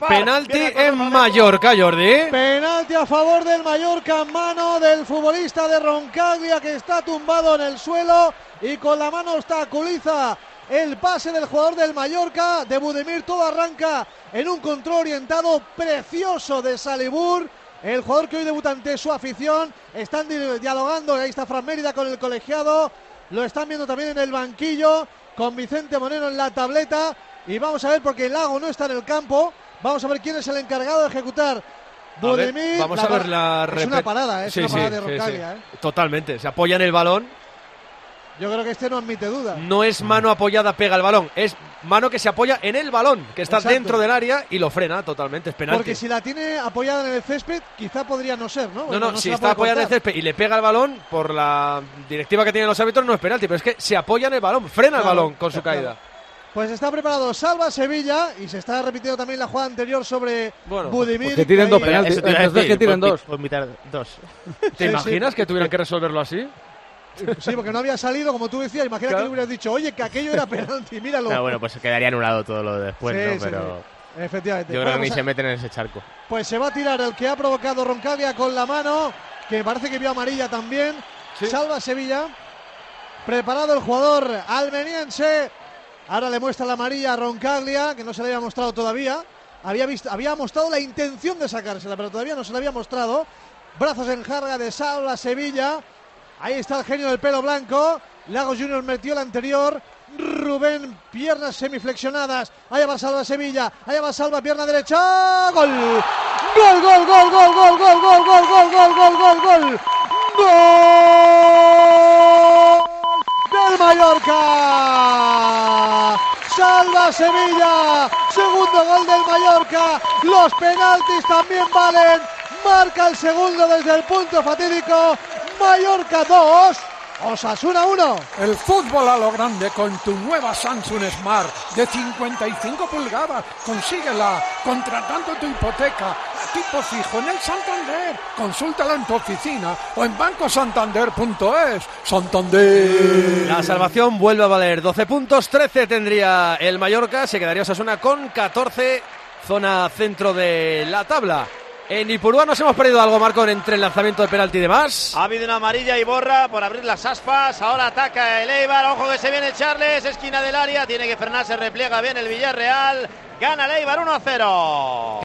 Penalti en Mallorca, Jordi. Penalti a favor del Mallorca, mano del futbolista de Roncaglia, que está tumbado en el suelo y con la mano obstaculiza el pase del jugador del Mallorca, de Budimir. Todo arranca en un control orientado precioso de Salibur, el jugador que hoy debuta ante su afición. Están dialogando, ahí está Fran Mérida con el colegiado, lo están viendo también en el banquillo con Vicente Moreno en la tableta, y vamos a ver, porque el Lago no está en el campo, vamos a ver quién es el encargado de ejecutar. Budimir, vamos a ver la es una parada, es una parada de Roncaglia. Totalmente, se apoya en el balón. Yo creo que este no admite duda. No es mano apoyada, pega el balón, es mano que se apoya en el balón, que está dentro del área y lo frena totalmente, es penalti. Porque si la tiene apoyada en el césped, quizá podría no ser, ¿no? No, si está apoyada en el césped y le pega el balón, por la directiva que tienen los árbitros no es penalti, pero es que se apoya en el balón, frena el balón con su caída. Pues está preparado Salva Sevilla y se está repitiendo también la jugada anterior sobre Budimir. Pues que tiren dos penaltis, entonces que tiren dos. ¿Te imaginas que tuvieran que resolverlo así? Sí, porque no había salido, como tú decías. Imagina que le hubieras dicho, oye, que aquello era penalti, míralo. No, bueno, pues quedaría anulado todo lo de después, ¿no? Pero efectivamente. Yo creo que ni se meten en ese charco. Pues se va a tirar el que ha provocado Roncaglia con la mano, que parece que vio amarilla también. Sí. Salva Sevilla. Preparado el jugador almeriense. Ahora le muestra la amarilla a Roncaglia, que no se le había mostrado todavía. Había mostrado la intención de sacársela, pero todavía no se la había mostrado. Brazos en jarga de Salva Sevilla. Ahí está el genio del pelo blanco. Lagos Junior metió el anterior. Rubén, piernas semiflexionadas. Allá va Salva Sevilla. Allá va Salva, pierna derecha. ¡Gol! ¡Gol, gol, gol, gol, gol, gol, gol, gol, gol, gol, gol, gol, gol! ¡Gol del Mallorca! Salva Sevilla. Segundo gol del Mallorca. Los penaltis también valen. Marca el segundo desde el punto fatídico. Mallorca 2, Osasuna 1. El fútbol a lo grande con tu nueva Samsung Smart de 55 pulgadas. Consíguela contratando tu hipoteca a tipo fijo en el Santander. Consúltala en tu oficina o en bancosantander.es. Santander. La salvación vuelve a valer 12 puntos, 13 tendría el Mallorca, se quedaría Osasuna con 14, zona centro de la tabla. En Ipurúa nos hemos perdido algo, Marco, entre el lanzamiento de penalti y demás. Ha habido una amarilla y borra por abrir las aspas. Ahora ataca el Eibar. Ojo que se viene Charles. Esquina del área. Tiene que frenar. Se repliega bien el Villarreal. Gana el Eibar 1-0.